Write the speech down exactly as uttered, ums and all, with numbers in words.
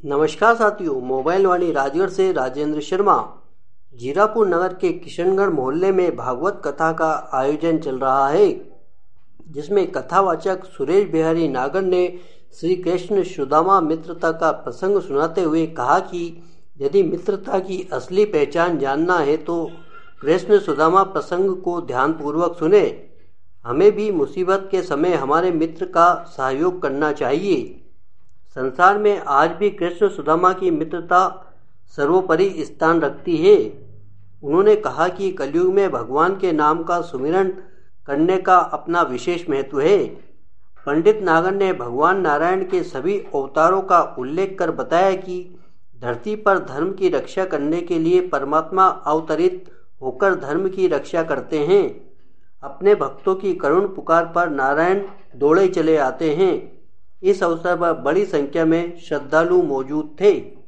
नमस्कार साथियों, मोबाइल वाणी राजगढ़ से राजेंद्र शर्मा। जीरापुर नगर के किशनगढ़ मोहल्ले में भागवत कथा का आयोजन चल रहा है, जिसमें कथावाचक सुरेश बिहारी नागर ने श्री कृष्ण सुदामा मित्रता का प्रसंग सुनाते हुए कहा कि यदि मित्रता की असली पहचान जानना है तो कृष्ण सुदामा प्रसंग को ध्यानपूर्वक सुने। हमें भी मुसीबत के समय हमारे मित्र का सहयोग करना चाहिए। संसार में आज भी कृष्ण सुदामा की मित्रता सर्वोपरि स्थान रखती है। उन्होंने कहा कि कलयुग में भगवान के नाम का सुमिरन करने का अपना विशेष महत्व है। पंडित नागर ने भगवान नारायण के सभी अवतारों का उल्लेख कर बताया कि धरती पर धर्म की रक्षा करने के लिए परमात्मा अवतरित होकर धर्म की रक्षा करते हैं। अपने भक्तों की करुण पुकार पर नारायण दौड़े चले आते हैं। इस अवसर पर बड़ी संख्या में श्रद्धालु मौजूद थे।